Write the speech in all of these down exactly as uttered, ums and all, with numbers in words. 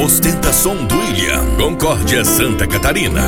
ostentação do William, Concórdia, Santa Catarina.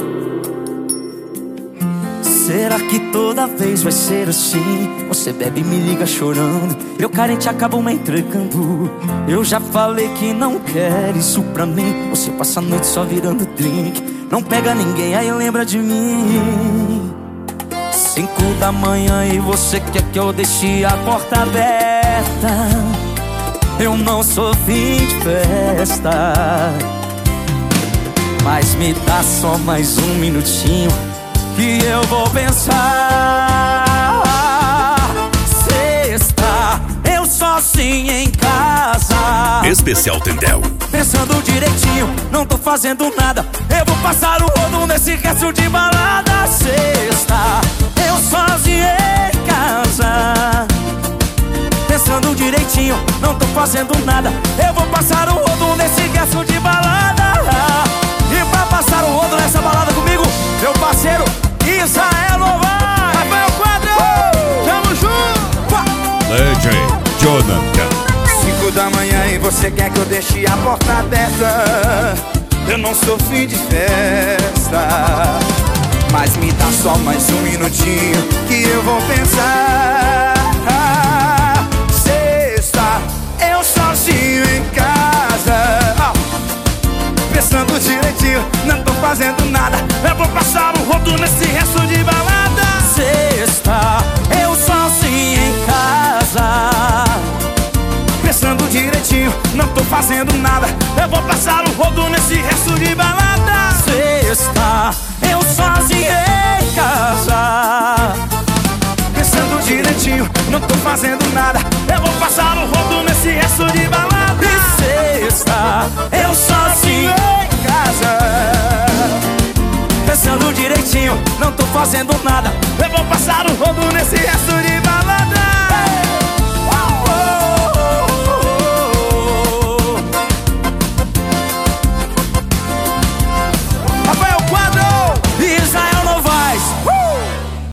Será que toda vez vai ser assim? Você bebe e me liga chorando, eu carente acabo me entregando. Eu já falei que não quero isso pra mim. Você passa a noite só virando drink, não pega ninguém, aí lembra de mim. Cinco da manhã e você quer que eu deixe a porta aberta. Eu não sou fim de festa, mas me dá só mais um minutinho que eu vou pensar. Sexta, eu sozinho em casa, Especial Tendel. pensando direitinho, não tô fazendo nada. Eu vou passar o rodo nesse resto de balada. Sexta, eu sozinho em casa, pensando direitinho, não tô fazendo nada. Eu vou passar o rodo nesse resto de balada. E pra passar o rodo nessa balada comigo, meu parceiro Israel Novaes, Rafael Quadro, uh! Tamo junto. Legend Jonathan. Cinco da manhã e você quer que eu deixe a porta aberta. Eu não sou fim de festa, mas me dá só mais um minutinho que eu vou pensar. Sexta, eu sozinho em casa, pensando direitinho, não tô fazendo nada. Eu vou passar o rodo nesse resto de balada. Sexta, eu sozinho em casa, Pensando direitinho, não tô fazendo nada. Eu vou passar o rodo nesse resto de balada. Sexta, eu sozinho em casa, Pensando direitinho, não tô fazendo nada. Eu vou passar o rodo nesse resto de balada. e sexta, eu sozinho Em casa, pensando direitinho, não tô fazendo nada. eu vou passar o rodo nesse resto de